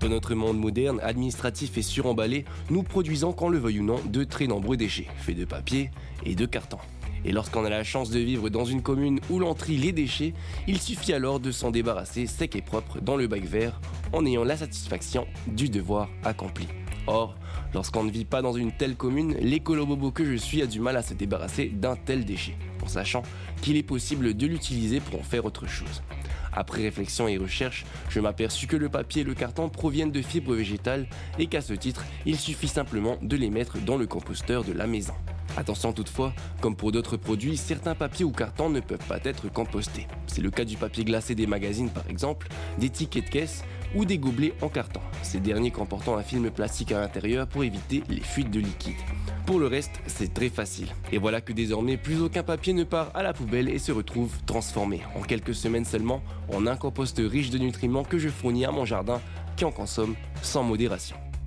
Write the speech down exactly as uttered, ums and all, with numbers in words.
Dans notre monde moderne, administratif et suremballé, nous produisons, qu'on le veuille ou non, de très nombreux déchets, faits de papier et de carton. Et lorsqu'on a la chance de vivre dans une commune où l'on trie les déchets, il suffit alors de s'en débarrasser sec et propre dans le bac vert, en ayant la satisfaction du devoir accompli. Or, lorsqu'on ne vit pas dans une telle commune, l'écolo-bobo que je suis a du mal à se débarrasser d'un tel déchet, en sachant qu'il est possible de l'utiliser pour en faire autre chose. Après réflexion et recherche, je m'aperçus que le papier et le carton proviennent de fibres végétales et qu'à ce titre, il suffit simplement de les mettre dans le composteur de la maison. Attention toutefois, comme pour d'autres produits, certains papiers ou cartons ne peuvent pas être compostés. C'est le cas du papier glacé des magazines par exemple, des tickets de caisse ou des gobelets en carton, ces derniers comportant un film plastique à l'intérieur pour éviter les fuites de liquide. Pour le reste, c'est très facile. Et voilà que désormais, plus aucun papier ne part à la poubelle et se retrouve transformé, en quelques semaines seulement, en un compost riche de nutriments que je fournis à mon jardin qui en consomme sans modération.